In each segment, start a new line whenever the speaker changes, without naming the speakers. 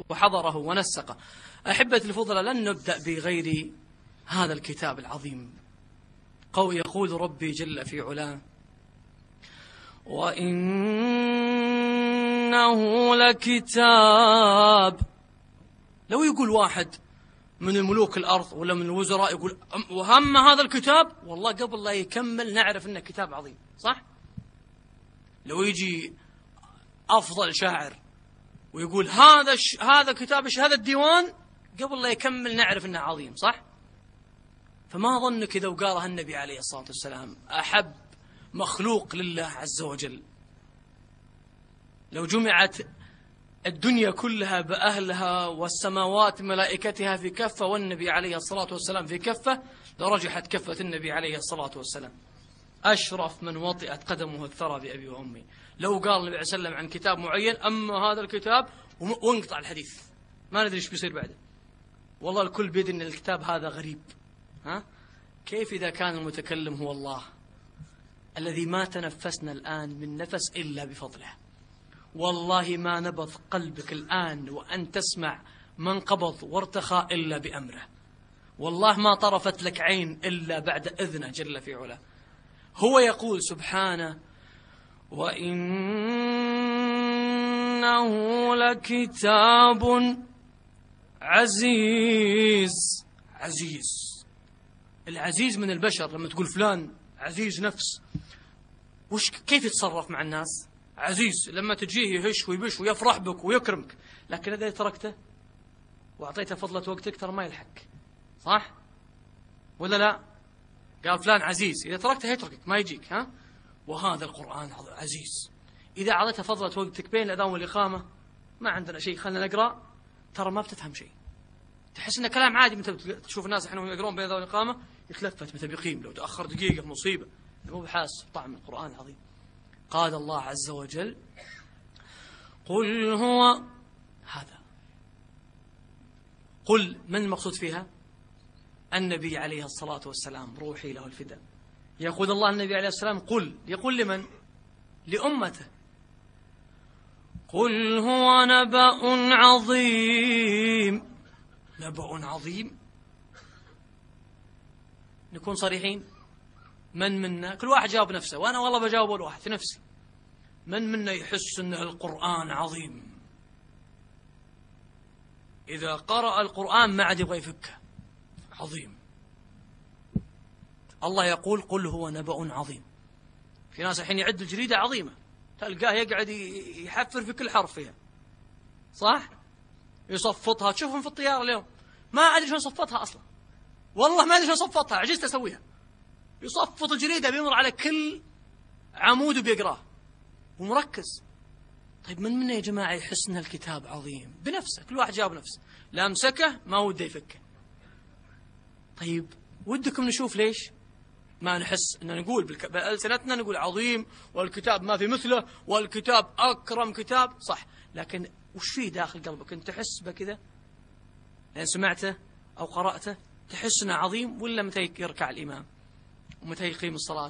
وحضره ونسقه. أحبتي الفضلاء، لن نبدأ بغير هذا الكتاب العظيم. يقول ربي جل في علاه: وإنه لكتاب. لو يقول واحد من الملوك الأرض ولا من الوزراء يقول وهم هذا الكتاب، والله قبل لا يكمل نعرف أنه كتاب عظيم، صح؟ لو يجي أفضل شاعر ويقول هذا كتاب هذا الديوان، قبل لا يكمل نعرف أنه عظيم، صح؟ فما ظنك إذا وقالها النبي عليه الصلاة والسلام، أحب مخلوق لله عز وجل. لو جمعت الدنيا كلها بأهلها والسماوات ملائكتها في كفة والنبي عليه الصلاة والسلام في كفة، لرجحت كفة النبي عليه الصلاة والسلام. أشرف من وطئت قدمه الثرى بأبي وأمي. لو قال النبي عليه الصلاة والسلام عن كتاب معين أما هذا الكتاب، وانقطع الحديث، ما ندري ايش بيصير بعده. والله الكل بيد أن الكتاب هذا غريب. كيف إذا كان المتكلم هو الله الذي ما تنفسنا الآن من نفس إلا بفضله؟ والله ما نبض قلبك الآن وأن تسمع من قبض وارتخى إلا بأمره. والله ما طرفت لك عين إلا بعد إذنه جل في علاه. هو يقول سبحانه: وإنه لكتاب عزيز. عزيز، العزيز من البشر. لما تقول فلان عزيز نفس، كيف يتصرف مع الناس؟ عزيز لما تجيه يهش ويبش ويفرح بك ويكرمك، لكن إذا تركته وأعطيته فضلة وقتك ترى ما يلحق، صح؟ ولا لا؟ قال فلان عزيز، إذا تركته يتركك ما يجيك. وهذا القرآن عزيز، إذا أعطيته فضلة وقتك بين الأذان والإقامة ما عندنا شيء، خلنا نقرأ، ترى ما بتفهم شيء، تحس إنه كلام عادي. مثل تشوف الناس إحنا يقرون بين الأذان والإقامة يتلفت مثل بيقيم، لو تأخر دقيقة مصيبة، مو بحاس طعم القرآن العظيم. قال الله عز وجل: قل هو هذا. قل من المقصود فيها؟ النبي عليه الصلاة والسلام، روحي له الفداء. يقول الله النبي عليه السلام قل، يقول لمن؟ لأمته. قل هو نبأ عظيم. نبأ عظيم، نكون صريحين. من منا، كل واحد جاوب نفسه، وأنا والله بجاوب أول واحد في نفسي. من منا يحس أن القرآن عظيم؟ إذا قرأ القرآن ما عاد يبغى يفكه، عظيم. الله يقول قل هو نبأ عظيم. في ناس الحين يعد الجريدة عظيمة، تلقاه يقعد يحفر في كل حرف فيها، صح؟ يصفطها، تشوفهم في الطيارة اليوم ما أدري شلون صفطها أصلا، والله ما أدري شلون صفطها، عجزت أسويها. يصفط الجريدة بيمر على كل عمود وبيقراه ومركز. طيب من منا يا جماعة يحس أن الكتاب عظيم بنفسه؟ كل واحد جاب نفسه، لا أمسكه ما وده يفكه. طيب ودكم نشوف ليش ما نحس أن نقول بألسنتنا نقول عظيم والكتاب ما في مثله والكتاب أكرم كتاب، صح، لكن وش فيه داخل قلبك؟ أنت تحس بكذا لأن سمعته أو قرأته تحس أنه عظيم، ولا متى يركع الإمام ومتى يقيم الصلاة؟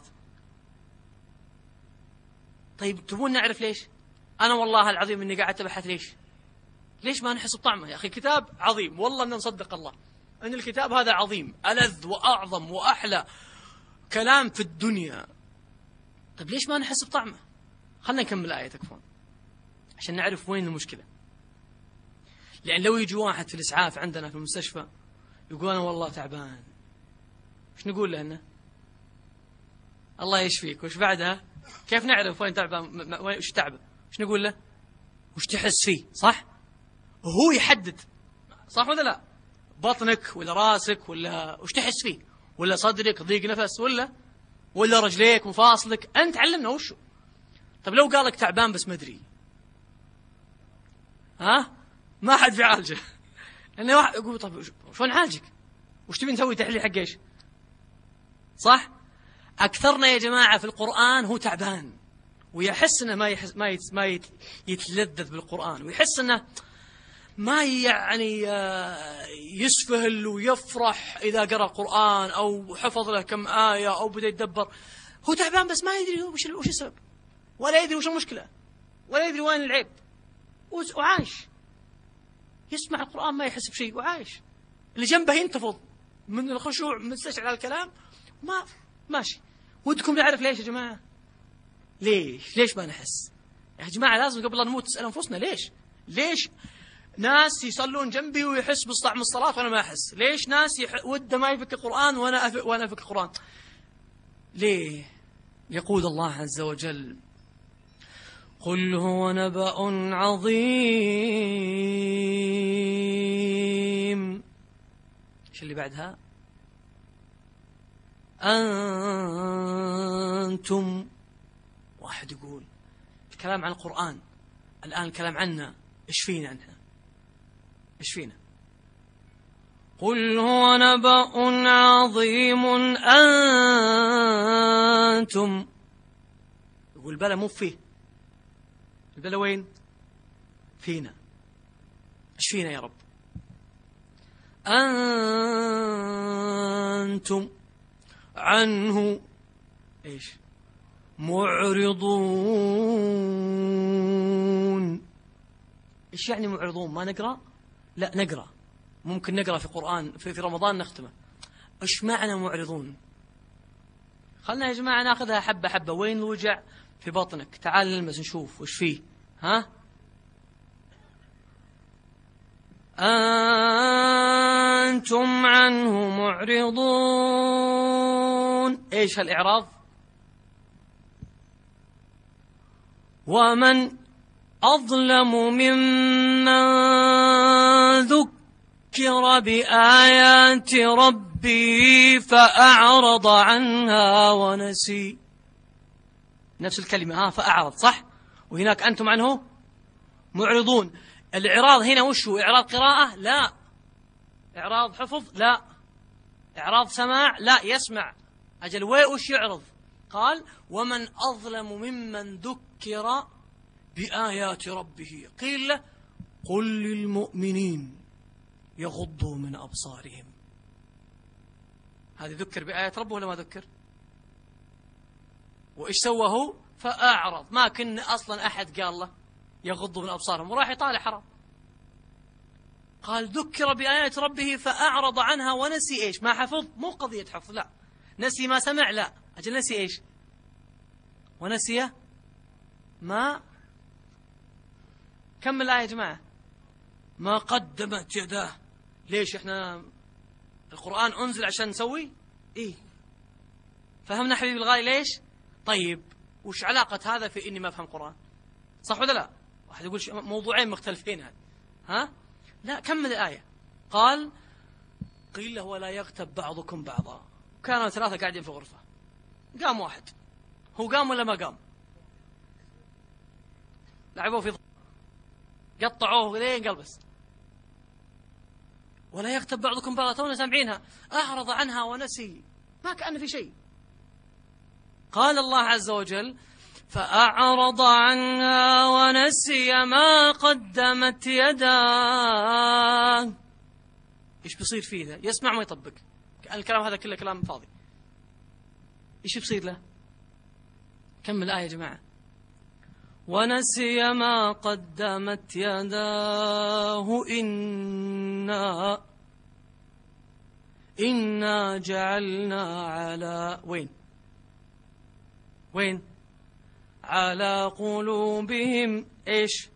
طيب تبون نعرف ليش؟ أنا والله العظيم إني قاعد أبحث ليش ما نحس بطعمه؟ يا أخي كتاب عظيم، والله أن نصدق الله أن الكتاب هذا عظيم، ألذ وأعظم وأحلى كلام في الدنيا. طيب ليش ما نحس بطعمه؟ خلنا نكمل آية تكفون عشان نعرف وين المشكلة. لأن لو يجي واحد في الإسعاف عندنا في المستشفى يقول أنا والله تعبان، وش نقول له؟ الله يشفيك، وش بعدها؟ كيف نعرف وين تعبان وش تعبه؟ وش نقول له؟ وش تحس فيه؟ صح؟ وهو يحدد، صح ولا لا؟ بطنك ولا راسك ولا وش تحس فيه؟ ولا صدرك ضيق نفس ولا رجليك مفاصلك؟ أنت علمنا وشو. طب لو قالك تعبان بس ما أدري، ما حد بيعالجه. لأنه واحد يقول طب شو نعالجك؟ وش تبي نسوي تحليل حق ايش؟ صح؟ أكثرنا يا جماعة في القرآن هو تعبان ويحس أنه ما يتلذذ بالقرآن، ويحس أنه ما يعني يسفهل ويفرح إذا قرأ القرآن أو حفظ له كم آية أو بدأ يتدبر. هو تعبان بس ما يدري وش السبب، ولا يدري وش المشكلة، ولا يدري وين العيب، وعايش. يسمع القرآن ما يحس بشيء وعايش، اللي جنبه ينتفض من الخشوع مستشعر على الكلام، ما ماشي. ودكم نعرف ليش يا جماعة؟ ليش ما نحس؟ يا جماعة لازم قبل لا نموت نسأل أنفسنا ليش ناس يصلون جنبي ويحس بطعم الصلاة وأنا ما أحس؟ ليش ناس وده ما يفك القرآن وأنا أفك القرآن؟ ليه؟ يقول الله عز وجل: قل هو نبأ عظيم. إيش اللي بعدها؟ أنتم. واحد يقول الكلام عن القرآن، الآن الكلام عنا، إيش فينا نحن؟ إيش فينا؟ قل هو نبأ عظيم أنتم. يقول بلى مو فيه، البلى وين؟ فينا. إيش فينا يا رب؟ أنتم عنه إيش؟ معرضون. إيش يعني معرضون؟ ما نقرأ؟ لا نقرأ، ممكن نقرأ في قرآن في رمضان نختمه. إيش معنى معرضون؟ خلنا يا جماعة ناخذها حبة حبة. وين الوجع في بطنك؟ تعال نلمس نشوف وش فيه. ها؟ أنتم عنه معرضون. إيش هالإعراض؟ ومن أظلم ممن ذكر بآيات ربه فأعرض عنها ونسي. نفس الكلمة فأعرض صح، وهناك أنتم عنه معرضون. الإعراض هنا وش هو؟ إعراض قراءة؟ لا. إعراض حفظ؟ لا. إعراض سماع؟ لا، يسمع. أجل وش يعرض؟ قال: ومن أظلم ممن ذكر بآيات ربه قيل له قل للمؤمنين يغضوا من أبصارهم. هذا ذكر بآيات ربه ولا ما ذكر؟ وإيش سوى هو؟ فأعرض. ما كن أصلا أحد قال له يغضوا من أبصارهم وراح يطالع حرام. قال ذكر بآيات ربه فأعرض عنها ونسي إيش؟ ما حفظ، مو قضية حفظ، لا. نسي ما سمع، لا. أجل نسي إيش؟ ونسي ما. كمل الآية يا جماعة. ما قدمت يداه. ليش إحنا القرآن أنزل عشان نسوي؟ إيه فهمنا حبيبي الغالي ليش؟ طيب وش علاقة هذا في إني ما أفهم قرآن؟ صح ولا لا؟ واحد يقول موضوعين مختلفين هذا. ها؟ لا، كمل الآية. قال قيل له ولا يغتب بعضكم بعضا. كانوا ثلاثة قاعدين في غرفة، قام واحد. هو قام ولا ما قام؟ لعبوه في قطعوه لين قلبس. ولا يغتب بعضكم بعضا، تونا سامعينها. أعرض عنها ونسي، ما كأن في شيء. قال الله عز وجل فأعرض عنها ونسي ما قدمت يداه. إيش بيصير فيه ذا؟ يسمع ما يطبق. الكلام هذا كله كلام فاضي. إيش بيصير له؟ كمل الآية يا جماعة. ونسي ما قدمت يداه إنا جعلنا على وين على قلوبهم إيش؟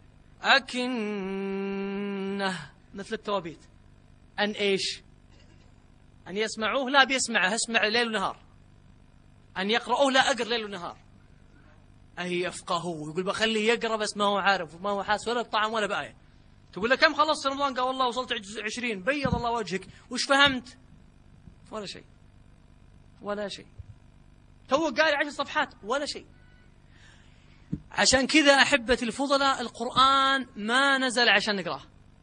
أكنة، مثل التوابيت. أن إيش؟ أن يسمعوه، لا بيسمعه، اسمع ليل ونهار. أن يقرأوه، لا أقرأ ليل ونهار. أي يفقهوا، يقول بخليه يقرأ بس ما هو عارف وما هو حاس ولا بطعم ولا بآية. تقول له كم خلصت رمضان؟ قال والله وصلت 20. بيض الله وجهك. وش فهمت؟ ولا شيء، ولا شيء. تو قال 10 صفحات ولا شيء. عشان كذا أحبتي الفضلاء، القرآن ما نزل عشان نقرأه،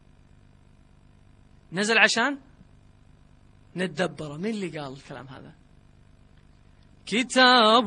نزل عشان نتدبره. مين اللي قال الكلام هذا؟ كتاب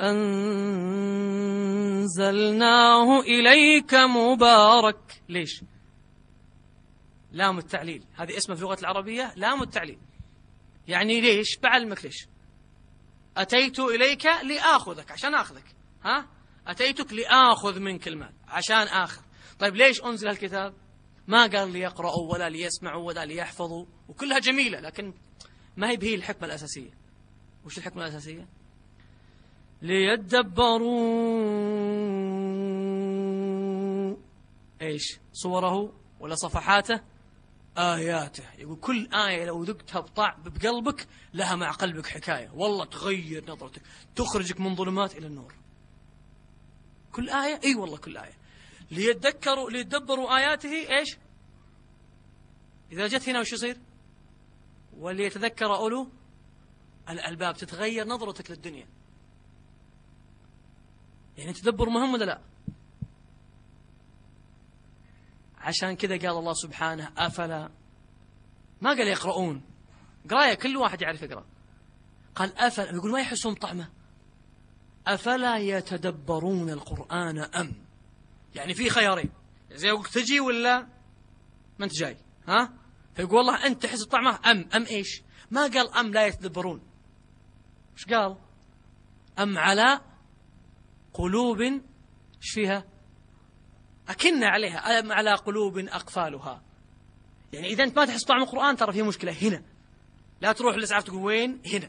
أنزلناه إليك مبارك. ليش؟ لام التعليل، هذه اسمه في اللغة العربية لام التعليل. يعني ليش؟ بعلمك ليش. أتيت إليك لآخذك، عشان آخذك. ها؟ أتيتك لآخذ منك المال عشان آخذ. طيب ليش أنزل الكتاب؟ ما قال ليقرأوا ولا ليسمعوا ولا ليحفظوا، وكلها جميلة، لكن ما هي بهي الحكمة الأساسية. وش الحكمة الأساسية؟ ليدبروا إيش صوره ولا صفحاته آياته. يقول كل آية لو ذقتها بقلبك لها مع قلبك حكاية، والله تغير نظرتك، تخرجك من ظلمات إلى النور. كل آية، أي والله كل آية. ليدبروا آياته إيش؟ إذا جت هنا وش يصير؟ وليتذكر أولو الألباب. تتغير نظرتك للدنيا. يعني تدبر مهم ولا لا؟ عشان كذا قال الله سبحانه أفلا، ما قال يقرؤون قراية كل واحد يعرف يقرأ، قال أفلا، يقول ما يحسون طعمه. أفلا يتدبرون القرآن أم، يعني في خيارين، زي يقول تجي ولا ما أنت جاي، ها؟ فيقول والله أنت تحس طعمه أم إيش؟ ما قال أم لا يتدبرون، إيش قال؟ أم على قلوب إيش فيها؟ أكن عليها، أم على قلوب أقفالها. يعني إذا أنت ما تحس طعم القرآن ترى في مشكلة هنا، لا تروح للإسعاف تقول وين هنا.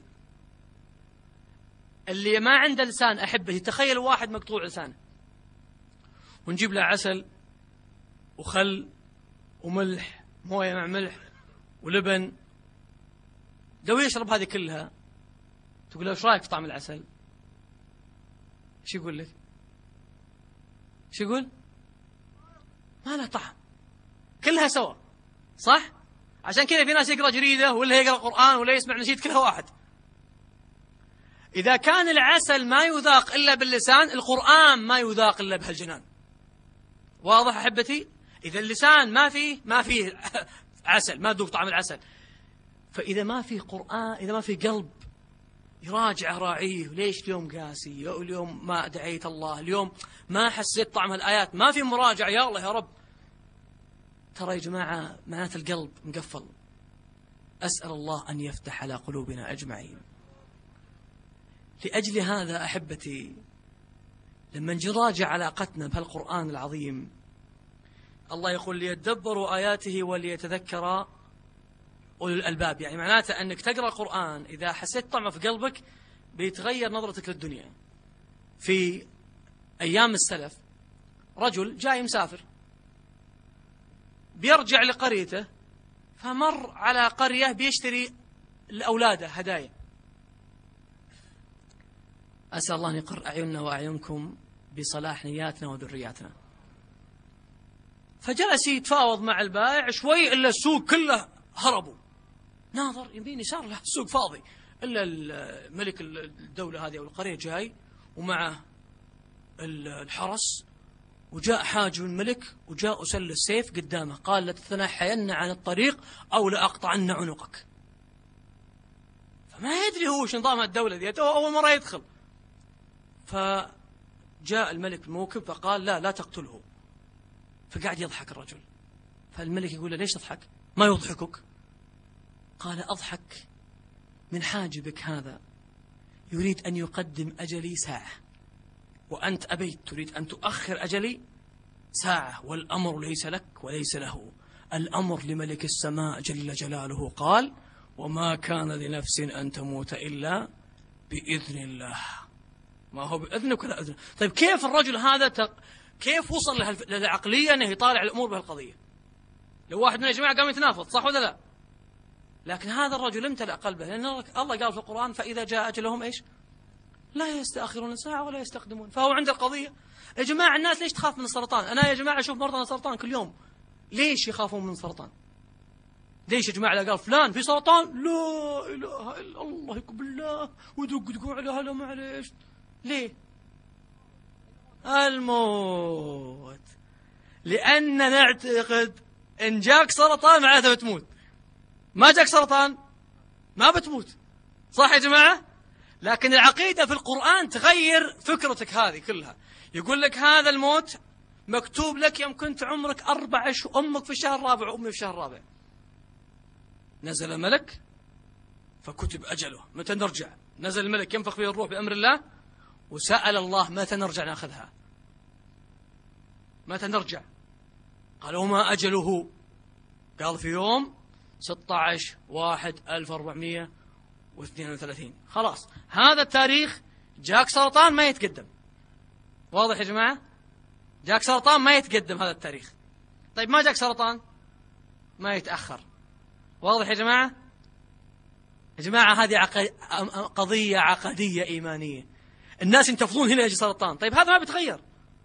اللي ما عنده لسان أحبه، تخيل واحد مقطوع لسانه ونجيب له عسل وخل وملح، موية مع ملح ولبن، لو يشرب هذه كلها تقول له ايش رايك في طعم العسل؟ ايش يقول لك؟ ايش يقول؟ ما له طعم، كلها سوا، صح؟ عشان كذا في ناس يقرأ جريدة ولا يقرأ قرآن ولا يسمع نشيد، كلها واحد. إذا كان العسل ما يذاق إلا باللسان، القرآن ما يذاق إلا بهالجنان. واضح أحبتي؟ إذا اللسان ما فيه عسل، ما تذوق طعم العسل، فإذا ما في قرآن، إذا ما في قلب يراجع راعيه، ليش اليوم قاسي، اليوم ما دعيت الله، اليوم ما حسيت طعم الآيات، ما في مراجعة، يا الله يا رب. ترى يا جماعة معنات القلب مقفل. أسأل الله أن يفتح على قلوبنا أجمعين. لأجل هذا أحبتي، لما نجي نراجع علاقتنا بهالقرآن العظيم، الله يقول ليدبروا آياته وليتذكر أولو الألباب. يعني معناته أنك تقرأ القرآن إذا حسيت طعمه في قلبك بيتغير نظرتك للدنيا. في أيام السلف رجل جاي مسافر بيرجع لقريته، فمر على قرية بيشتري لأولاده هدايا. أسأل الله أن يقر أعيننا وأعينكم بصلاح نياتنا وذرياتنا. فجلس يتفاوض مع البائع شوي، إلا السوق كله هربوا، ناظر يمين يسار له السوق فاضي، إلا الملك الدولة هذه أو القرية جاي ومعه الحرس، وجاء حاجب الملك وجاء أسل السيف قدامه، قال لتتنحين عن الطريق أو لأقطعن عنقك. فما يدري هو وش نظام الدولة ذي، أول مرة يدخل. فجاء الملك بالموكب فقال لا تقتله، فقعد يضحك الرجل. فالملك يقول له ليش تضحك؟ ما يضحكك؟ قال أضحك من حاجبك هذا يريد أن يقدم أجلي ساعة، وأنت أبيت تريد أن تؤخر أجلي ساعة، والأمر ليس لك وليس له، الأمر لملك السماء جل جلاله قال وما كان لنفس أن تموت إلا بإذن الله. ما هو بإذنك ولا إذنك. طيب كيف الرجل هذا كيف وصل للعقلية أنه يطالع الأمور بهالقضية؟ لو واحد من الجماعة قام يتنافض، صح ولا لا؟ لكن هذا الرجل امتلأ قلبه، لأن الله قال في القرآن فإذا جاء أجلهم إيش؟ لا يستأخرون ساعة ولا يستقدمون. فهو عند القضية. يا جماعة الناس ليش تخاف من السرطان؟ أنا يا جماعة أشوف مرضى سرطان كل يوم، ليش يخافون من السرطان؟ ليش يا جماعة؟ قال فلان في سرطان، لا إله إلا الله يقبل الله، ودقوا على هلا معليش. ليه؟ الموت. لأن نعتقد إن جاك سرطان معناته بتموت، ما جاك سرطان ما بتموت، صح يا جماعة؟ لكن العقيدة في القرآن تغير فكرتك هذه كلها. يقول لك هذا الموت مكتوب لك يوم كنت عمرك 4 أشهر، أمك في الشهر الرابع وأمي في الشهر الرابع، نزل الملك فكتب أجله متى نرجع، نزل الملك ينفخ فيه الروح بأمر الله، وسأل الله متى نرجع نأخذها، متى نرجع. قال وما أجله؟ قال في يوم 16/1/1432. خلاص هذا التاريخ جاك سرطان ما يتقدم. واضح يا جماعة؟ جاك سرطان ما يتقدم هذا التاريخ. طيب ما جاك سرطان ما يتأخر. واضح يا جماعة؟ يا جماعة هذه قضية عقدية إيمانية. الناس ينتفضون هنا يجي سرطان. طيب هذا ما بيتغير.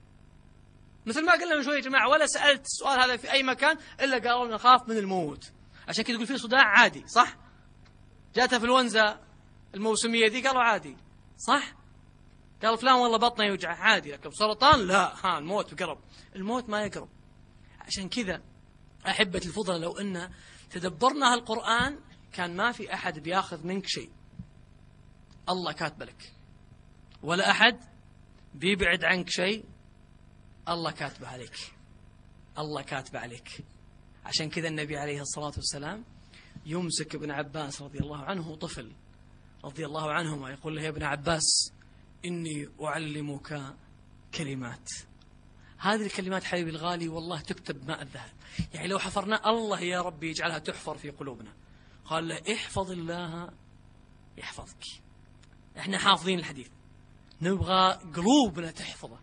مثل ما قلنا من شوية يا جماعة، ولا سألت السؤال هذا في أي مكان إلا قالوا لنا نخاف من الموت. عشان كذا يقول فيه صداع عادي، صح؟ جاتها انفلونزا الموسمية دي قالوا عادي، صح؟ قال فلان والله بطنه يوجع عادي، لكن سرطان لا، الموت بقرب. الموت ما يقرب. عشان كذا أحبة الفضل، لو أن تدبرنا هالقرآن كان ما في أحد بياخذ منك شيء، الله كاتب لك، ولا أحد بيبعد عنك شيء، الله كاتبه عليك، الله كاتبه عليك. عشان كذا النبي عليه الصلاة والسلام يمسك ابن عباس رضي الله عنه، طفل رضي الله عنهما، يقول له يا ابن عباس إني أعلمك كلمات. هذه الكلمات حبيبي الغالي والله تكتب ماء الذهب. يعني لو حفرنا الله يا ربي يجعلها تحفر في قلوبنا. قال له احفظ الله يحفظك. احنا حافظين الحديث، نبغى قلوبنا تحفظه.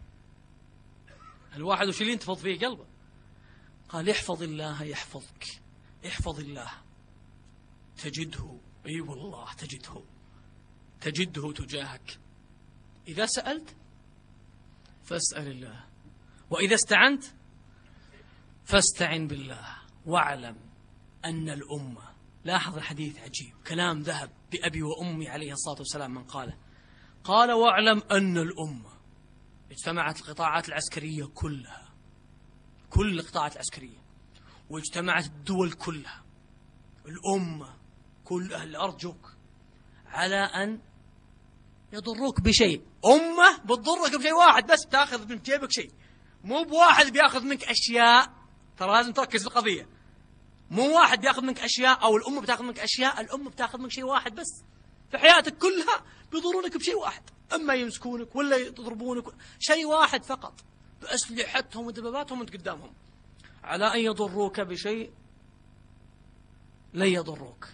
الواحد وش اللي ينتفض فيه قلبه. قال احفظ الله يحفظك، احفظ الله تجده، اي والله تجده تجاهك. إذا سألت فاسأل الله، وإذا استعنت فاستعن بالله، واعلم أن الأمة، لاحظ الحديث عجيب، كلام ذهب بأبي وأمي عليه الصلاة والسلام من قال واعلم أن الأمة اجتمعت القطاعات العسكرية كلها، كل القطاعات العسكرية، واجتمعت الدول كلها، الأمة كل أهل الأرض جوك على أن يضروك بشيء. أمة بتضرك بشيء واحد بس، بتاخذ من جيبك شيء، مو بواحد بياخذ منك أشياء. ترى لازم تركز في القضية. مو واحد بياخذ منك أشياء أو الأمة بتاخذ منك أشياء، الأمة بتاخذ منك شيء واحد بس في حياتك كلها، بيضرونك بشيء واحد، أما يمسكونك ولا يضربونك، شيء واحد فقط بأسلحتهم ودباباتهم وانت قدامهم، على أن يضروك بشيء لن يضروك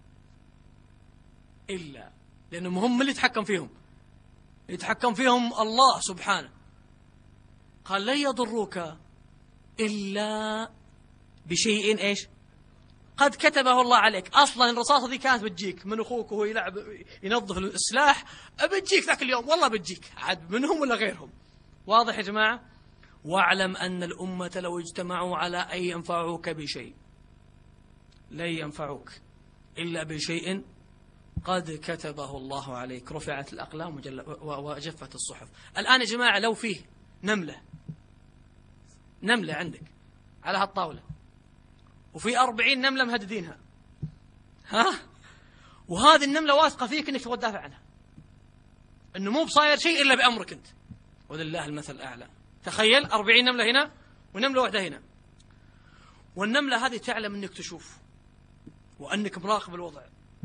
إلا لأنهم هم اللي يتحكم فيهم، يتحكم فيهم الله سبحانه. قال لن يضروك إلا بشيء إيش قد كتبه الله عليك. أصلا الرصاصة دي كانت بتجيك من أخوك وهو يلعب ينظف السلاح، بتجيك ذاك اليوم والله بتجيك، عاد منهم ولا غيرهم. واضح يا جماعة؟ واعلم أن الأمة لو اجتمعوا على أن ينفعوك بشيء لن ينفعوك إلا بشيء قد كتبه الله عليك. رفعت الأقلام وجفت الصحف. الآن يا جماعة لو فيه نملة عندك على هالطاولة، وفي 40 نملة مهددينها، وهذه النملة واثقة فيك أنك تبغى تدافع عنها، أنه مو بصاير شيء إلا بأمرك أنت، ولله المثل الأعلى. تخيل 40 نملة هنا ونملة واحدة هنا، والنملة هذه تعلم أنك تشوف وأنك مراقب الوضع.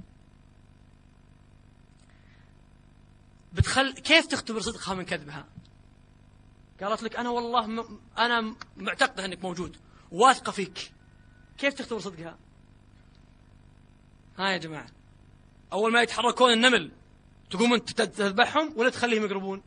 كيف تختبر صدقها من كذبها؟ قالت لك أنا والله أنا معتقدة أنك موجود، واثقة فيك. كيف تختبر صدقها؟ ها يا جماعة، أول ما يتحركون النمل تقوم أنت تذبحهم ولا تخليهم يقربون؟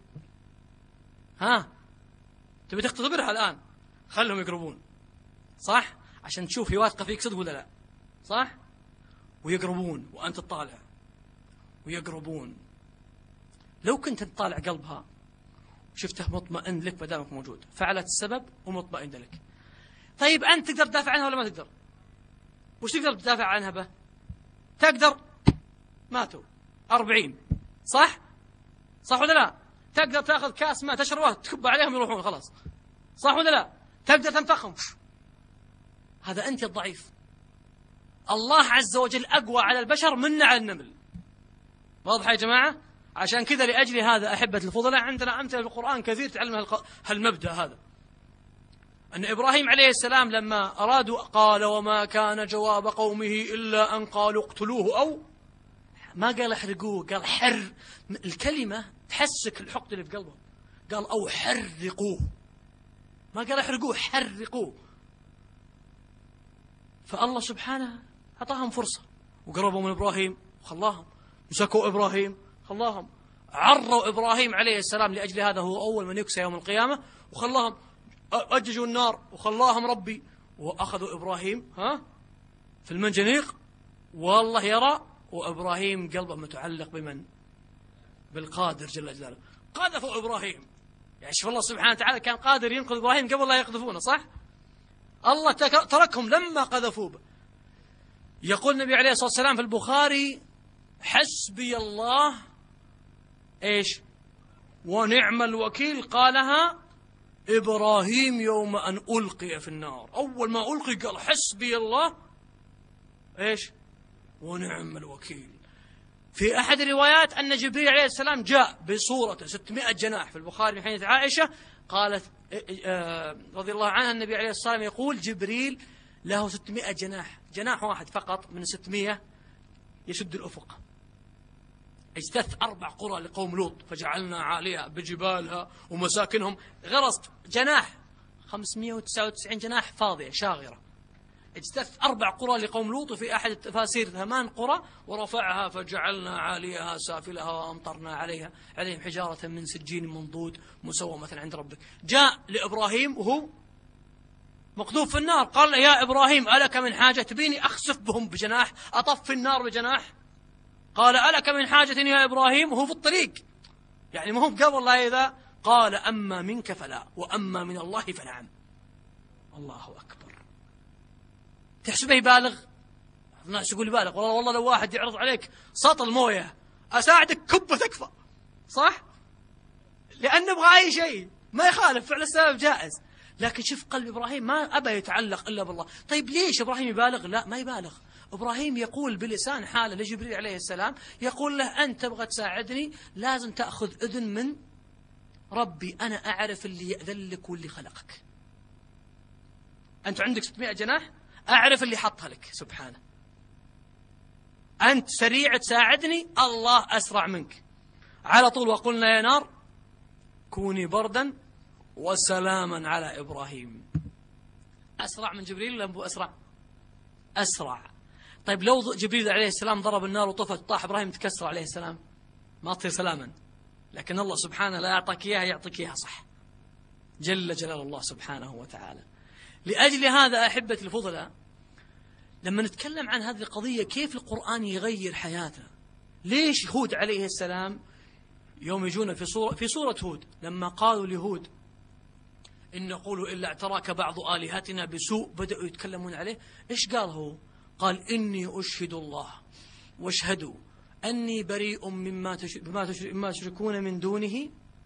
تبي تختبرها الآن، خلهم يقربون، صح؟ عشان تشوف هي واثقة فيك صدق ولا لا، صح؟ ويقربون وأنت تطالع ويقربون. لو كنت تطالع قلبها وشفته مطمئن لك بدامك موجود، فعلت السبب ومطمئن لك. طيب أنت تقدر تدافع عنها ولا ما تقدر؟ وش تقدر تدافع عنها به؟ تقدر، ماتوا 40، صح ولا لا؟ تقدر تأخذ كاس ماء تشربه تكب عليهم يروحون خلاص، صح ولا لا؟ تقدر تنفخهم. هذا أنت الضعيف. الله عز وجل أقوى على البشر منا على النمل. واضح يا جماعة؟ عشان كذا لأجل هذا أحبة الفضلاء عندنا أمثلة في القرآن كثير تعلم هالمبدأ هذا. أن إبراهيم عليه السلام لما أرادوا قال وما كان جواب قومه إلا أن قالوا اقتلوه، أو ما قال احرقوه، قال حر. الكلمة تحسك الحقد اللي في قلبه، قال أو حرقوه، ما قال احرقوه، حرقوه. فالله سبحانه أعطاهم فرصة، وقربوا من إبراهيم وخلاهم، مسكوا إبراهيم خلاهم، عروا إبراهيم عليه السلام، لأجل هذا هو أول من يكسى يوم القيامة، وخلاهم أججوا النار وخلاهم ربي، وأخذوا إبراهيم في المنجنيق، والله يرى، وإبراهيم قلبه متعلق بمن؟ بالقادر جل جلاله. قذفوا إبراهيم، يعني شوف الله سبحانه وتعالى كان قادر ينقذ إبراهيم قبل لا يقذفونه، صح؟ الله تركهم لما قذفوا به. يقول النبي عليه الصلاة والسلام في البخاري: حسبي الله إيش ونعم الوكيل، قالها إبراهيم يوم أن ألقي في النار. أول ما ألقي قال حسبي الله إيش ونعم الوكيل. في أحد الروايات أن جبريل عليه السلام جاء بصورة 600 جناح، في البخاري من حديث عائشة قالت رضي الله عنها النبي عليه الصلاة والسلام يقول: جبريل له 600 جناح، جناح واحد فقط من 600 يسد الأفق. اجتث 4 قرى لقوم لوط فجعلنا عاليها بجبالها ومساكنهم، غرس جناح 599 جناح فاضية شاغرة. اجتث 4 قرى لقوم لوط، وفي أحد التفاسير 8 قرى، ورفعها فجعلنا عاليها سافلها وأمطرنا عليهم حجارة من سجين منضود مسومة عند ربك. جاء لإبراهيم وهو مقذوف في النار، قال: يا إبراهيم ألك من حاجة؟ تبيني أخسف بهم بجناح، أطفي النار بجناح؟ قال: ألك من حاجة يا إبراهيم؟ وهو في الطريق، يعني ما هو قبل لا إذا. قال: أما منك فلا، وأما من الله فنعم. الله أكبر. تحسبه يبالغ؟ الناس يقول يبالغ. والله لو واحد يعرض عليك سطل مويه أساعدك كبه تكفى، صح؟ لأنه يبغى أي شيء ما يخالف، فعل السبب جائز. لكن شوف قلب إبراهيم ما أبى يتعلق إلا بالله. طيب ليش إبراهيم يبالغ؟ لا، ما يبالغ. إبراهيم يقول بلسان حاله لجبريل عليه السلام، يقول له: أنت تبغى تساعدني لازم تأخذ إذن من ربي، أنا أعرف اللي يأذن لك واللي خلقك. أنت عندك 600 جناح، أعرف اللي حطها لك سبحانه. أنت سريع تساعدني، الله أسرع منك على طول. وقلنا يا نار كوني بردا وسلاما على إبراهيم. أسرع من جبريل ولا مو أسرع؟ أسرع. طيب لو جبريل عليه السلام ضرب النار وطفت طاح إبراهيم تكسر عليه السلام، ما تصير سلاما. لكن الله سبحانه لا يعطيك إياها، يعطيك إياها صح، جل جلال الله سبحانه وتعالى. لأجل هذا أحبتي الفضلاء، لما نتكلم عن هذه القضية كيف القرآن يغير حياتنا. ليش هود عليه السلام يوم يجونا في سورة هود لما قالوا لهود: إن نقول إلا اعتراك بعض آلهتنا بسوء، بدأوا يتكلمون عليه. إيش قال هو؟ قال: إني أشهد الله واشهدوا أني بريء مما تشركون من دونه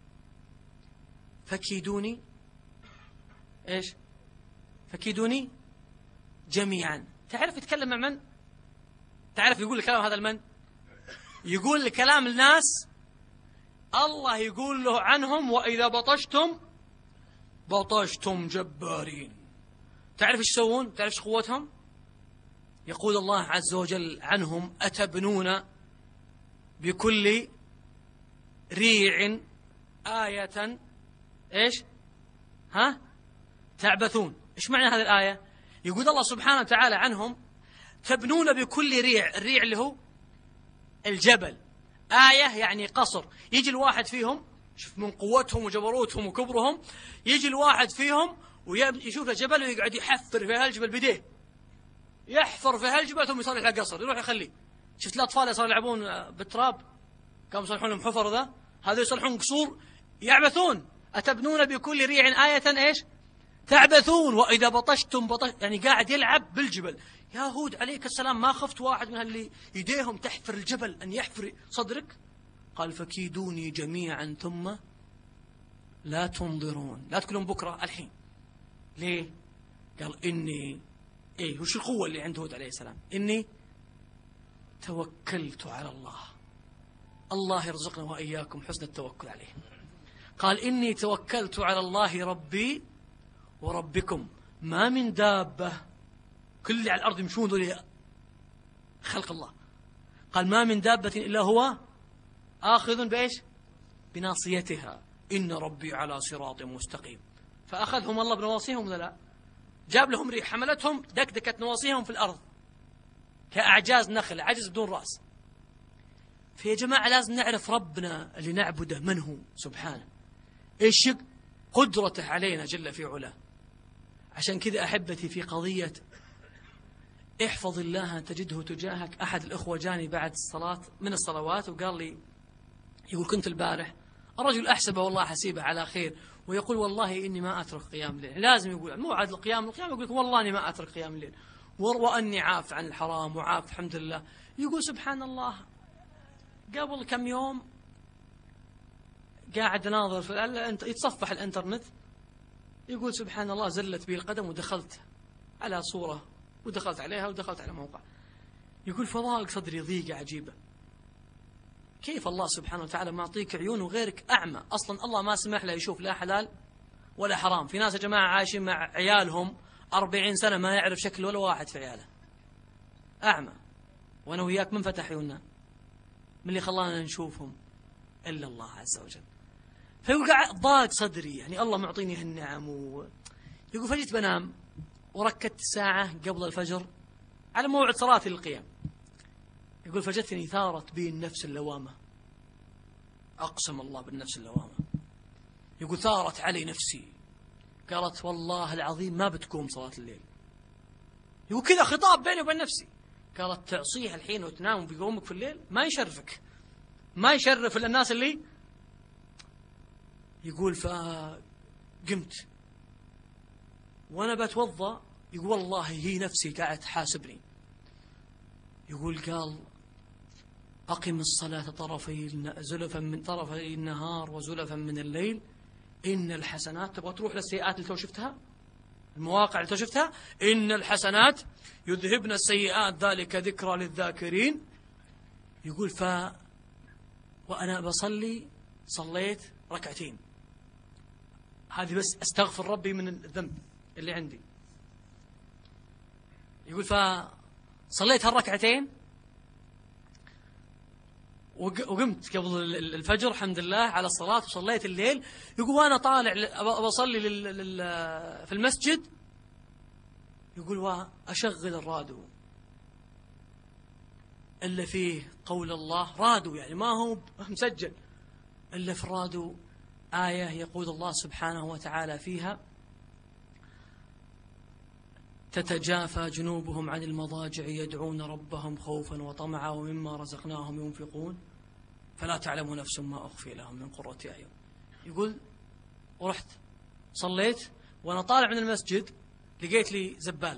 فكيدوني إيش؟ فكيدوني جميعا. تعرف يتكلم مع من؟ تعرف يقول الكلام هذا لمن؟ يقول الكلام الناس. الله يقول له عنهم: وإذا بطشتم جبارين. تعرف ايش يسوون؟ تعرف ايش قوتهم؟ يقول الله عز وجل عنهم: أتبنون بكل ريع آية إيش؟ تعبثون. إيش معنى هذه الآية؟ يقول الله سبحانه وتعالى عنهم: تبنون بكل ريع، الريع اللي هو الجبل، آية يعني قصر. يجي الواحد فيهم، شوف من قوتهم وجبروتهم وكبرهم، يجي الواحد فيهم ويشوف الجبل ويقعد يحفر في هالجبل بيديه، يحفر في هالجبل ثم يصلح له قصر، يروح يخليه. شفت الأطفال يصيرون يلعبون بالتراب، كانوا يصلحون لهم حفر، ذا هذا يصلحون قصور، يعبثون. أتبنون بكل ريع آية إيش؟ تعبثون. وإذا بطشتم يعني قاعد يلعب بالجبل. يا هود عليك السلام، ما خفت واحد من اللي يديهم تحفر الجبل أن يحفر صدرك؟ قال: فكيدوني جميعا ثم لا تنظرون. لا تقولون بكرة، الحين. ليه؟ قال: إني وش القوة اللي عند هود عليه السلام؟ إني توكلت على الله. الله يرزقنا وإياكم حسن التوكل عليه. قال: إني توكلت على الله ربي وربكم ما من دابة، كل اللي على الأرض يمشون ذولي خلق الله. قال: ما من دابة إلا هو آخذ بإيش؟ بناصيتها، إن ربي على صراط مستقيم. فأخذهم الله بنواصيهم ولا لا؟ جاب لهم ريح حملتهم دكدكت نواصيهم في الأرض كأعجاز نخل، عجز بدون رأس. فيا جماعة لازم نعرف ربنا اللي نعبده من هو سبحانه، إيش قدرته علينا جل في علاه. عشان كذا أحبتي في قضية احفظ الله تجده تجاهك، أحد الأخوة جاني بعد الصلاة من الصلوات وقال لي، يقول كنت البارح الرجل أحسبه والله حسيبه على خير، ويقول والله إني ما أترك قيام الليل. لازم يقول مو عاد القيام يقول لك والله إني ما أترك قيام الليل وأني عاف عن الحرام وعاف الحمد لله. يقول سبحان الله قبل كم يوم قاعد ناظر في يتصفح الانترنت، يقول سبحان الله زلت بي القدم ودخلت على صورة ودخلت عليها ودخلت على موقع. يقول فضاق صدري ضيقة عجيبة. كيف الله سبحانه وتعالى معطيك عيون وغيرك أعمى؟ أصلا الله ما سمح له يشوف لا حلال ولا حرام. في ناس يا جماعة عايشين مع عيالهم 40 سنة ما يعرف شكل ولا واحد في عياله، أعمى. وأنا وياك من فتح عيوننا؟ من اللي خلانا نشوفهم؟ إلا الله عز وجل. فيقول ضاق صدري، يعني الله معطيني هالنعم يقول فجيت بنام وركدت ساعة قبل الفجر على موعد صلاتي للقيام. يقول فجتني ثارت بي النفس اللوامة، أقسم الله بالنفس اللوامة. يقول ثارت علي نفسي، قالت والله العظيم ما بتقوم صلاة الليل. يقول كذا خطاب بيني وبين نفسي، قالت تعصيها الحين وتنام وبيقومك في الليل ما يشرفك، ما يشرف الناس اللي. يقول فقمت وأنا بتوضأ، يقول والله هي نفسي قاعد تحاسبني. يقول قال أقم الصلاة زلفا من طرفي النهار وزلفا من الليل إن الحسنات. تبغى تروح للسيئات اللي تو شفتها، المواقع اللي تو شفتها، إن الحسنات يذهبن السيئات ذلك ذكرى للذاكرين. يقول وأنا بصلي صليت ركعتين، هذه بس أستغفر ربي من الذنب اللي عندي. يقول فصليت هالركعتين وقمت قبل الفجر الحمد لله على الصلاة وصليت الليل. يقول وأنا طالع بصلي في المسجد، يقول وأشغل الراديو إلا فيه قول الله، راديو يعني ما هو مسجل، إلا في الراديو آية يقول الله سبحانه وتعالى فيها تتجافى جنوبهم عن المضاجع يدعون ربهم خوفا وطمعا ومما رزقناهم ينفقون فلا تعلم نفس ما أخفي لهم من قرة أعين. يقول ورحت صليت وأنا طالع من المسجد لقيت لي زبال.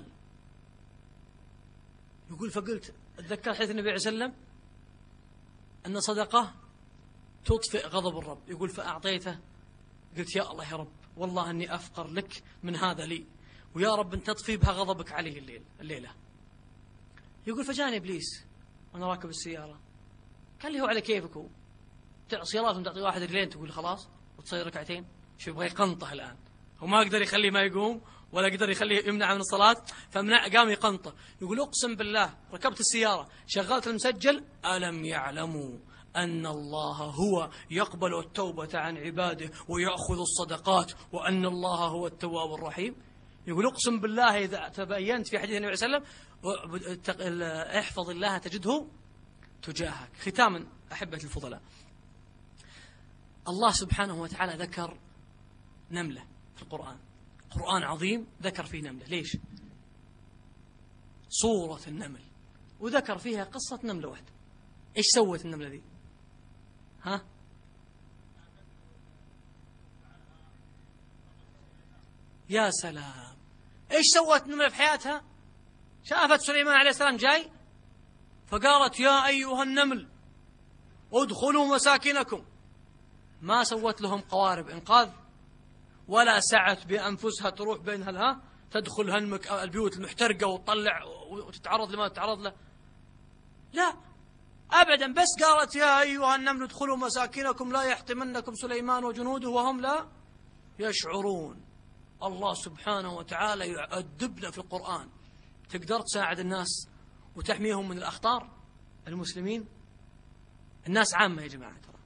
يقول فقلت أتذكر حديث النبي عليه وسلم أن صدقة تطفئ غضب الرب. يقول فأعطيته، قلت يا الله يا رب والله أني أفقر لك من هذا لي، ويا رب أن تطفي بها غضبك عليه الليلة. يقول فجاني إبليس وأنا راكب السيارة قال لي هو على كيفك، هو تعصي الله تعطي واحد رجلين تقول خلاص وتصلي ركعتين. شو يبغى يقنطه الآن، هو ما قدر يخليه ما يقوم ولا قدر يخليه يمنع من الصلاة، قام يقنطه. يقول أقسم بالله ركبت السيارة شغلت المسجل ألم يعلموا أن الله هو يقبل التوبة عن عباده ويأخذ الصدقات وأن الله هو التواب الرحيم. يقول أقسم بالله إذا تبينت في حديث النبي صلى الله عليه وسلم احفظ الله تجده تجاهك. ختاما أحبة الفضلاء، الله سبحانه وتعالى ذكر نملة في القرآن، قرآن عظيم ذكر فيه نملة. ليش؟ صورة النمل، وذكر فيها قصة نملة واحدة. إيش سوت النملة ذي؟ ها؟ يا سلام، إيش سوت النملة في حياتها؟ شافت سليمان عليه السلام جاي فقالت يا أيها النمل ادخلوا مساكنكم. ما سوت لهم قوارب إنقاذ ولا سعت بأنفسها تروح بينها تدخل البيوت المحترقة وتطلع وتتعرض لما تتعرض له، لا أبدا. بس قالت يا أيها النمل ادخلوا مساكنكم لا يحطمنكم سليمان وجنوده وهم لا يشعرون. الله سبحانه وتعالى يؤدبنا في القرآن. تقدر تساعد الناس وتحميهم من الأخطار؟ المسلمين الناس عامة يا جماعة ترى،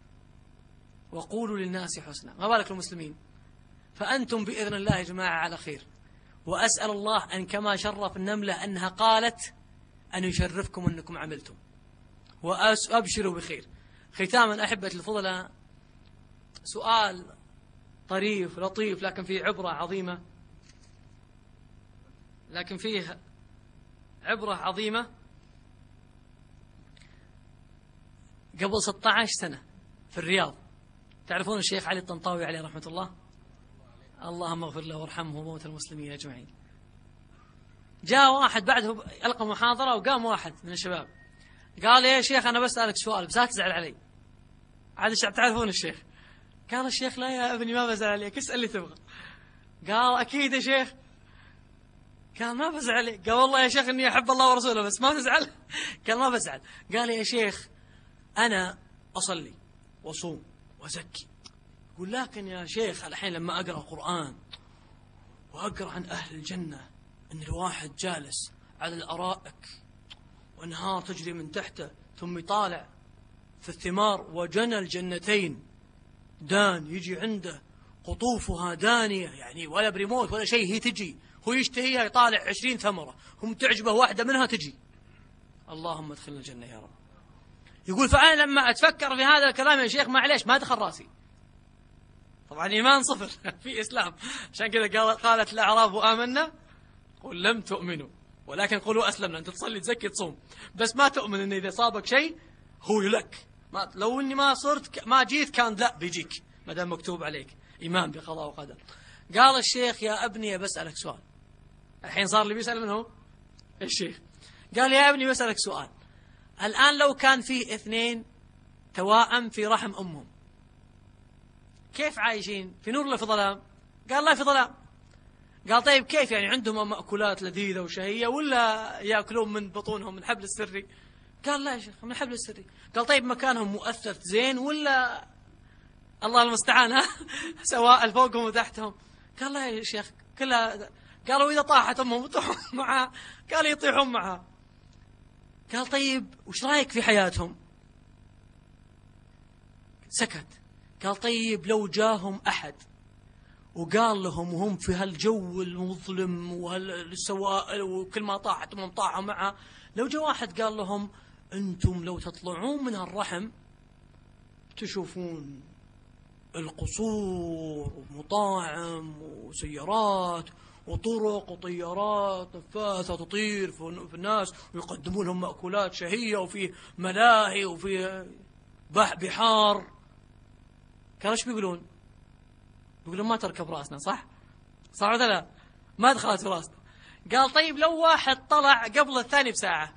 وقولوا للناس حسنا، ما بالك المسلمين. فأنتم بإذن الله يا جماعة على خير، وأسأل الله أن كما شرف النملة أنها قالت أن يشرفكم أنكم عملتم، وأبشروا بخير. ختاما أحبة الفضلاء، سؤال طريف لطيف لكن فيه عبرة عظيمة، قبل 16 سنة في الرياض، تعرفون الشيخ علي الطنطاوي عليه رحمة الله، اللهم اغفر له وارحمه وموت المسلمين أجمعين. جاء واحد بعده ألقى محاضرة، وقام واحد من الشباب قال: يا شيخ أنا بسألك سؤال بس لا تزعل علي. عاد تعرفون الشيخ. قال الشيخ: لا يا ابني ما بزعل عليك، اسأل اللي تبغى. قال: أكيد يا شيخ. قال: ما بزعل عليك. قال: والله يا شيخ إني أحب الله ورسوله بس ما تزعل. قال: ما بزعل. قال: يا شيخ أنا أصلي وصوم وزكي. يقول: لكن يا شيخ الحين لما أقرأ قرآن وأقرأ عن أهل الجنة أن الواحد جالس على الأرائك وأنهار تجري من تحته ثم يطالع في الثمار وجنى الجنتين دان، يجي عنده قطوفها دانية، يعني ولا بريموت ولا شيء، هي تجي هو يشتهيها، يطالع 20 ثمرة هم تعجبه واحدة منها تجي. اللهم ادخلنا الجنة يا رب. يقول: فأنا لما أتفكر في هذا الكلام يا شيخ معليش ما دخل راسي. طبعا إيمان صفر في إسلام، عشان كذا قالت الأعراب آمنا قل لم تؤمنوا ولكن قولوا أسلمنا. أنت تصلي تزكي تصوم بس ما تؤمن أن إذا صابك شيء هو لك. لو إني ما صرت ما جيت كان لا بيجيك ما دام مكتوب عليك إيمان بقضاء وقدر. قال الشيخ: يا ابني بسألك سؤال. الحين صار اللي بيسأل منه الشيخ. قال: يا ابني بسألك سؤال، الآن لو كان في 2 توائم في رحم أمهم كيف عايشين؟ في نور ولا في ظلام؟ قال: لا في ظلام. قال: طيب كيف يعني عندهم مأكولات لذيذة وشهية ولا يأكلون من بطونهم من حبل السري؟ قال: لا يا شيخ من حبل السري. قال: طيب مكانهم مؤثث زين ولا الله المستعان سواء فوقهم وتحتهم؟ قال: لا يا شيخ كلها. قالوا: إذا طاحت أمهم يطيحون معها؟ قال: يطيحون معها. قال: طيب وش رأيك في حياتهم؟ سكت. قال: طيب لو جاهم أحد وقال لهم وهم في هالجو المظلم وهالسوائل وكل ما طاحت أمهم طاحوا معها، لو جاء واحد قال لهم أنتم لو تطلعون من هالرحم تشوفون القصور ومطاعم وسيارات وطرق وطيارات نفاثة تطير في الناس ويقدمون لهم مأكولات شهية وفي ملاهي وفي بحار. كانوا ايش بيقولون؟ بيقولون ما تركب راسنا، صح ولا لا؟ ما دخلت في راسنا. قال: طيب لو واحد طلع قبل الثاني بساعة،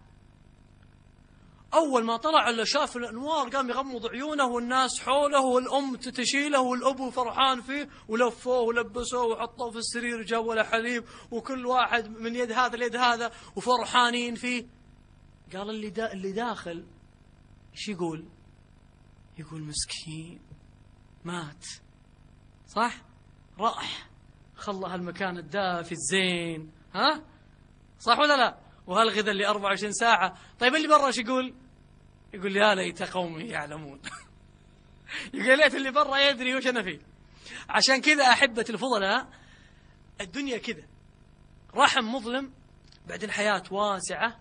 أول ما طلع إلا شاف الأنوار قام يغمض عيونه والناس حوله والأم تشيله والأبو فرحان فيه ولفوه ولبسوه وحطوه في السرير جابوا له حليب وكل واحد من يد هذا ليد هذا وفرحانين فيه. قال: اللي داخل إيش يقول؟ يقول: مسكين مات، صح؟ راح خلى هالمكان الدافي الزين، ها؟ صح ولا لا؟ وهالغذاء اللي 24 ساعة. طيب اللي برا ايش يقول؟ يقول: يا ليت قومي يعلمون. يقول: ليت اللي برا يدري وش أنا فيه. عشان كذا أحبة الفضلاء الدنيا كذا، رحم مظلم، بعدين حياة واسعة،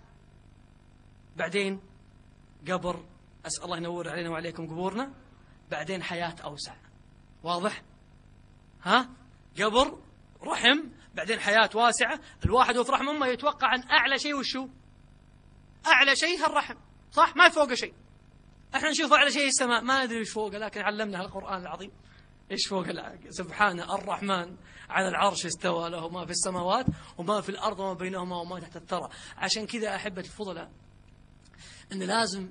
بعدين قبر، أسأل الله ينور علينا وعليكم قبورنا، بعدين حياة أوسع. واضح؟ ها؟ قبر، رحم، بعدين حياة واسعة. الواحد وفي رحم أمه يتوقع أن أعلى شيء وشو؟ أعلى شيء هالرحم، صح؟ ما فوق شيء. احنا نشوف أعلى شيء السماء، ما ندري وش فوقه، لكن علمنا القرآن العظيم إيش فوق. سبحانه الرحمن على العرش استوى، له ما في السماوات وما في الأرض وما بينهما وما تحت الثرى. عشان كذا أحبة الفضلاء أن لازم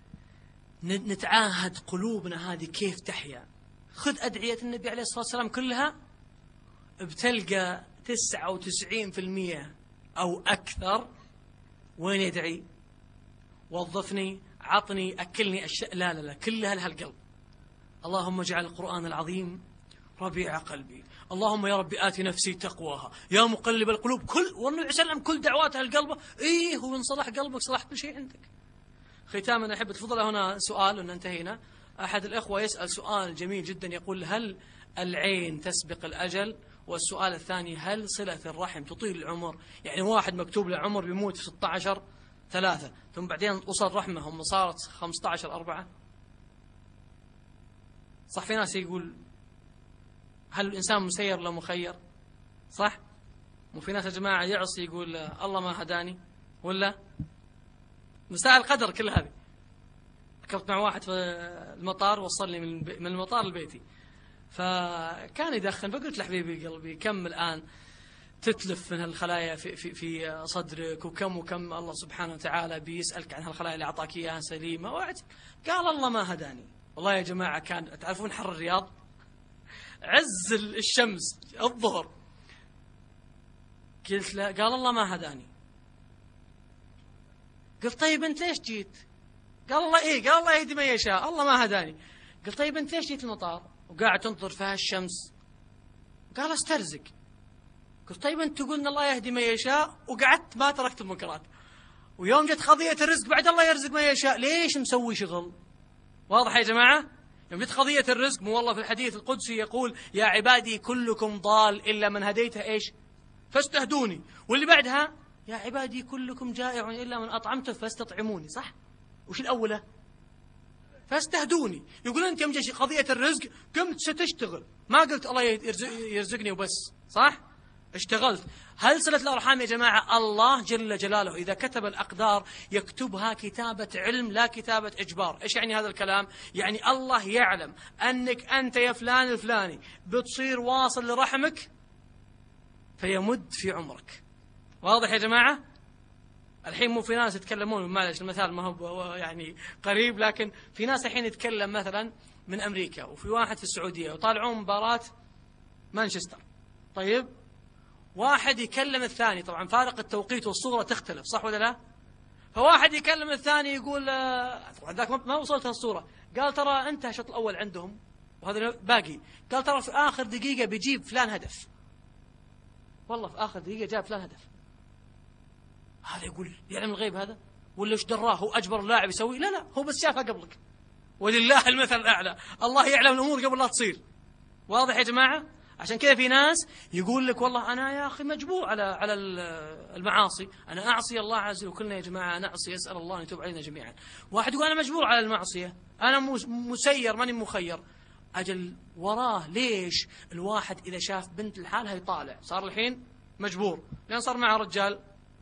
نتعاهد قلوبنا هذه كيف تحيا. خذ أدعية النبي عليه الصلاة والسلام كلها، بتلقى 99% أو أكثر وين يدعي؟ وظفني، عطني، أكلني، لا كلها لها القلب. اللهم اجعل القرآن العظيم ربيع قلبي، اللهم يا رب آتي نفسي تقواها، يا مقلب القلوب. والنبي عليه وسلم كل دعواته القلب، هو إن صلح قلبك صلح كل شيء عندك. ختاما أحب تفضل هنا سؤال وأن انتهينا. أحد الإخوة يسأل سؤال جميل جدا، يقول: هل العين تسبق الأجل والسؤال الثاني: هل صلة الرحم تطيل العمر؟ يعني واحد مكتوب له عمر بيموت في 16/3 ثم بعدين وصل رحمه هم صارت 15/4. صح؟ في ناس يقول هل الإنسان مسير ولا مخير؟ صح؟ وفي ناس يا جماعة يعصي يقول الله ما هداني، ولا مسائل القدر كل هذه. ركبت مع واحد في المطار وصلني من المطار لبيتي، فكان يدخن، فقلت له حبيبي قلبي كم الآن تتلف من هالخلايا في صدرك، وكم الله سبحانه وتعالى بيسألك عن هالخلايا اللي أعطاك إياها سليمة. قال الله ما هداني. والله يا جماعة كان تعرفون حر الرياض، عز الشمس الظهر. قلت له، قال الله ما هداني. قلت طيب أنت ليش جيت؟ قال الله قال الله يهدي من يشاء، الله ما هداني. قلت طيب أنت ليش جيت المطار وقاعد تنظر في هالشمس؟ قال استرزق. قلت طيب أنت تقول إن الله يهدي من يشاء وقعدت ما تركت المنكرات، ويوم جت قضية الرزق بعد الله يرزق من يشاء، ليش مسوي شغل؟ واضح يا جماعة؟ يوم جت قضية الرزق، مو والله في الحديث القدسي يقول يا عبادي كلكم ضال إلا من هديته إيش؟ فاستهدوني. واللي بعدها يا عبادي كلكم جائع إلا من أطعمته فاستطعموني. صح؟ وش الأولى؟ فاستهدوني. يقول أنت يوم جت قضية الرزق قمت ستشتغل، ما قلت الله يرزقني وبس. صح؟ اشتغلت. هل صلة الأرحام يا جماعة الله جل جلاله إذا كتب الأقدار يكتبها كتابة علم لا كتابة إجبار. إيش يعني هذا الكلام؟ يعني الله يعلم أنك أنت يا فلان الفلاني بتصير واصل لرحمك فيمد في عمرك. واضح يا جماعة؟ الحين مو في ناس يتكلمون، معلش المثال ما هو يعني قريب، لكن في ناس الحين يتكلم مثلا من أمريكا وفي واحد في السعودية وطالعون مباراة مانشستر. طيب واحد يكلم الثاني، طبعا فارق التوقيت والصورة تختلف، صح ولا لا؟ فواحد يكلم الثاني يقول طبعا ذاك ما وصلت الصورة، قال ترى انتهى الشوط الأول عندهم وهذا باقي، قال ترى في آخر دقيقة بيجيب فلان هدف. والله في آخر دقيقة جاب فلان هدف. هذا يقول يعلم الغيب هذا؟ ولا ايش دراه؟ هو أجبر اللاعب يسوي؟ لا هو بس شافها قبلك، ولله المثل الأعلى، الله يعلم الأمور قبل لا تصير. واضح يا جماعة؟ عشان كذا في ناس يقول لك والله أنا يا أخي مجبور على المعاصي، أنا أعصي الله عز وجل، وكلنا يا جماعة نعصي، يسأل الله أن يتوب علينا جميعا. واحد يقول أنا مجبور على المعصية، أنا مسير ماني مخير. أجل وراه ليش الواحد إذا شاف بنت لحالها يطالع؟ صار الحين مجبور لأن صار معه رجال،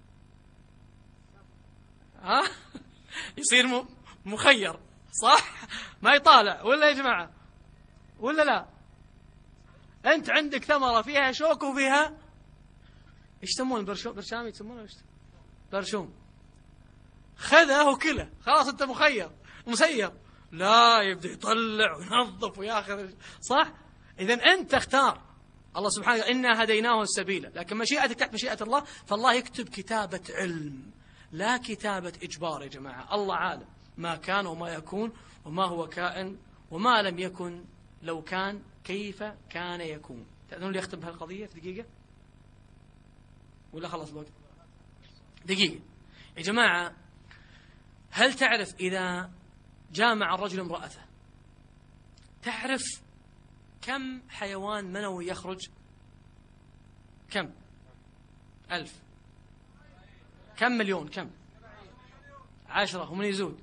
يصير مخير، صح؟ ما يطالع ولا يا جماعة؟ ولا لا؟ أنت عندك ثمرة فيها شوك وفيها إيش يسمون برشام يسمونه إيش؟ برشوم. خذه وكله، خلاص أنت مسير. لا يبدأ يطلع وينظف وياخذ، صح؟ إذن أنت اختار. الله سبحانه وتعالى إنا هديناه السبيل، لكن مشيئتك تحت مشيئة الله، فالله يكتب كتابة علم لا كتابة إجبار يا جماعة. الله عالم ما كان وما يكون وما هو كائن وما لم يكن لو كان كيف كان يكون. تأذنون لي أختم بهالقضية في دقيقة ولا خلص الوقت؟ دقيقة يا جماعة. هل تعرف إذا جامع الرجل امرأته تعرف كم حيوان منوي يخرج؟ كم؟ 1000؟ كم مليون؟ كم؟ 10 ومن يزود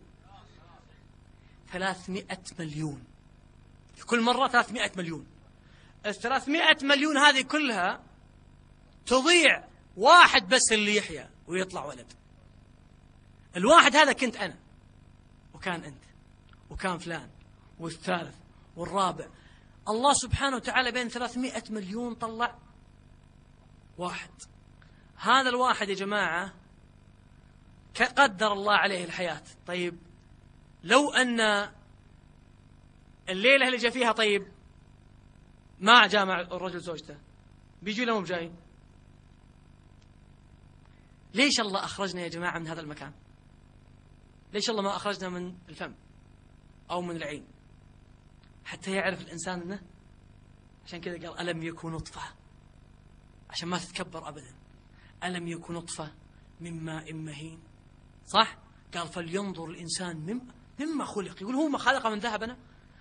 300 مليون في كل مرة. 300 مليون. 300 مليون هذه كلها تضيع واحد بس اللي يحيا ويطلع ولد. الواحد هذا كنت أنا وكان أنت وكان فلان والثالث والرابع. الله سبحانه وتعالى بين 300 مليون طلع واحد. هذا الواحد يا جماعة قدر الله عليه الحياة. طيب لو أن الليلة اللي جاء فيها طيب ما جامع الرجل زوجته بيجوا لهم بجايين. ليش الله أخرجنا يا جماعة من هذا المكان؟ ليش الله ما أخرجنا من الفم أو من العين حتى يعرف الإنسان أنه؟ عشان كذا قال ألم يكن نطفة، عشان ما تتكبر أبدا. ألم يكن نطفة من ماء مهين، صح؟ قال فلينظر الإنسان مما خلق. يقول هو ما خلق من ذهب؟ أنا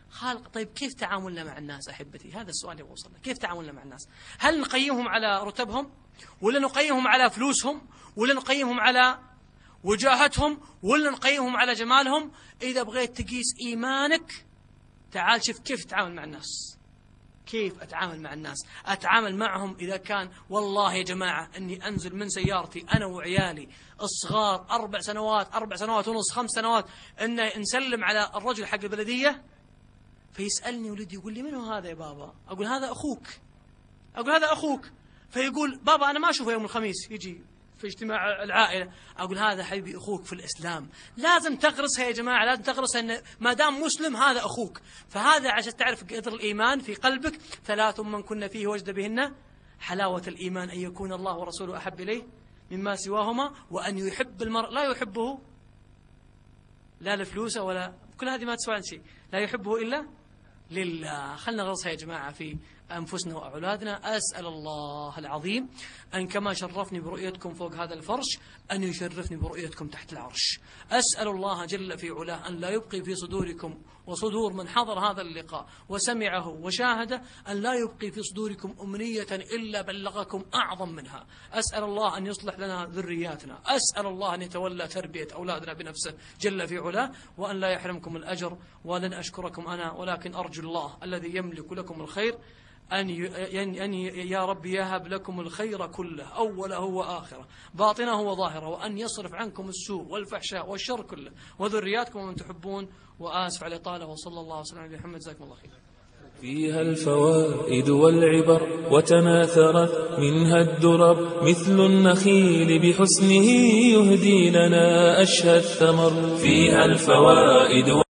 خالق. طيب كيف تعاملنا مع الناس أحبتي؟ هذا السؤال اللي وصلنا. كيف تعاملنا مع الناس؟ هل نقيمهم على رتبهم، ولا نقيمهم على فلوسهم، ولا نقيمهم على وجاهتهم، ولا نقيمهم على جمالهم؟ إذا بغيت تقيس إيمانك تعال شوف كيف تتعامل مع الناس. كيف أتعامل مع الناس؟ أتعامل معهم إذا كان والله يا جماعة أني أنزل من سيارتي أنا وعيالي الصغار 4 سنوات 4 سنوات ونص 5 سنوات أن نسلم على الرجل حق البلدية، فيسألني ولدي يقول لي من هو هذا يا بابا؟ أقول هذا أخوك. أقول هذا أخوك. فيقول بابا أنا ما أشوفه يوم الخميس يجي في اجتماع العائلة. أقول هذا حبيبي أخوك في الإسلام. لازم تغرسها يا جماعة، لازم تغرسها أن ما دام مسلم هذا أخوك. فهذا عشان تعرف قدر الإيمان في قلبك. 3 من كنا فيه وجد بهن حلاوة الإيمان، أن يكون الله ورسوله أحب إليه مما سواهما، وأن يحب المرء لا يحبه لا لفلوسه ولا كل هذه ما تسوى عن شيء، لا يحبه إلا لله. خلنا نغرسها يا جماعة في أنفسنا وأولادنا. أسأل الله العظيم أن كما شرفني برؤيتكم فوق هذا الفرش أن يشرفني برؤيتكم تحت العرش. أسأل الله جل في علاه أن لا يبقي في صدوركم وصدور من حضر هذا اللقاء وسمعه وشاهده، أن لا يبقي في صدوركم أمنية إلا بلغكم أعظم منها. أسأل الله أن يصلح لنا ذرياتنا. أسأل الله أن يتولى تربية أولادنا بنفسه جل في علاه، وأن لا يحرمكم الأجر. ولن أشكركم أنا، ولكن أرجو الله الذي يملك لكم الخير أن يا رب يهب لكم الخير كله، أوله وآخره، باطنه وظاهره، وأن يصرف عنكم السوء والفحشاء والشر كله، وذرياتكم ومن تحبون. وآسف على الإطالة، وصلى الله وسلم على محمد. جزاكم الله خير.
فيها الفوائد والعبر وتناثرت منها الدرر، مثل النخيل بحسنه يهدي لنا أشهى الثمر. فيها الفوائد